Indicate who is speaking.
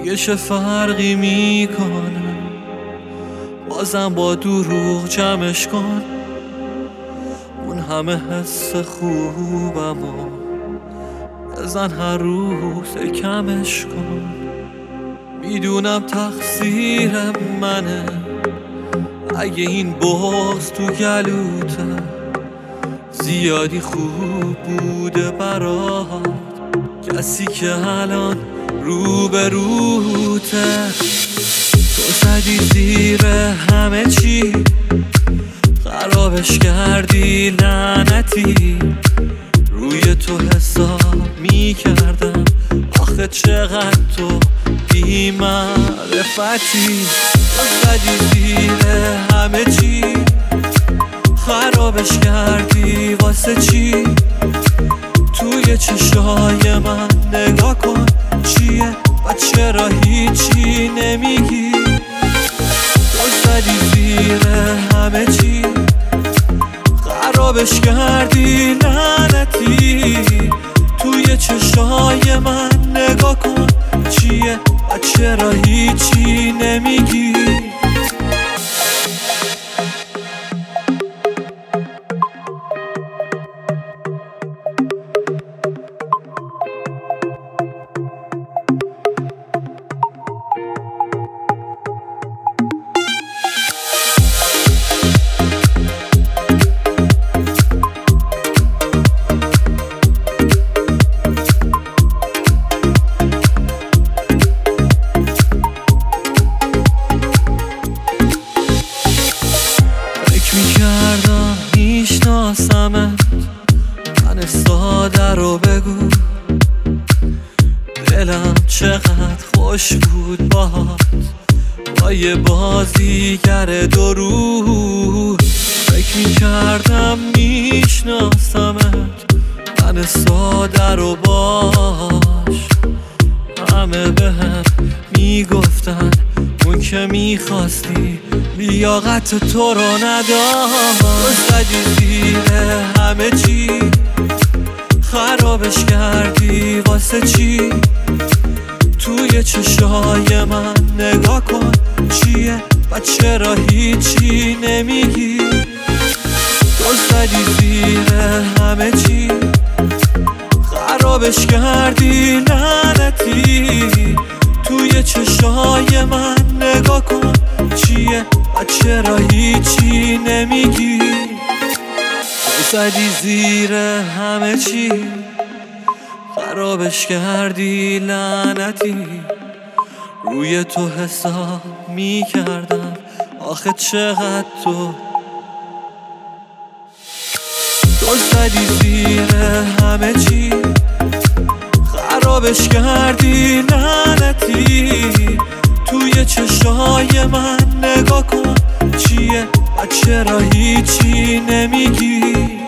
Speaker 1: دیگه چه فرقی میکنه، بازم با دروغ جمعش کن. اون همه حس خوبم و بزن هر روز کمش کن. میدونم تقصیر منه اگه این بغض تو گلوته زیادی خوب بوده برات، کسی که الان رو به روته. تو زدی زیر همه چی، خرابش کردی لعنتی. روی تو حساب میکردم، آخه چقدر تو بی معرفتی. تو زدی زیر همه چی، خرابش کردی واسه چی؟ توی چشای من نگاه کن چیه و چرا هیچی نمیگی؟ تو زدی زیر همه چی، خرابش کردی لعنتی. توی چشای من نگاه کن چیه و چرا هیچی نمیگی؟ میکردم میشناسمت، من ساده رو بگو. دلم چقدر خوش بود باهات، با یه بازیگر دو رو. فکر میکردم میشناسمت، من ساده رو باش. همه بهم میگفتن اون که میخواستی لیاقت تو رو نداشت. تو زدی زیر همه چی، خرابش کردی واسه چی؟ توی چشای من نگاه کن چیه و چرا هیچی نمیگی؟ تو زدی زیر همه چی، خرابش کردی لعنتی. توی چشای من نگاه کن چیه و چرا هیچی نمیگی؟ تو زدی زیر همه چی، خرابش کردی لعنتی. روی تو حساب میکردم، آخه چقدر تو زدی زیر همه چی، خرابش کردی لعنتی. توی چشای من نگاه کن چیه و چرا هیچی نمیگی؟